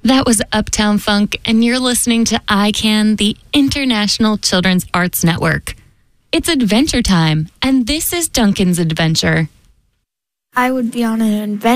That was Uptown Funk, and you're listening to ICANN, the International Children's Arts Network. It's adventure time, and this is Duncan's Adventure. I would be on an adventure.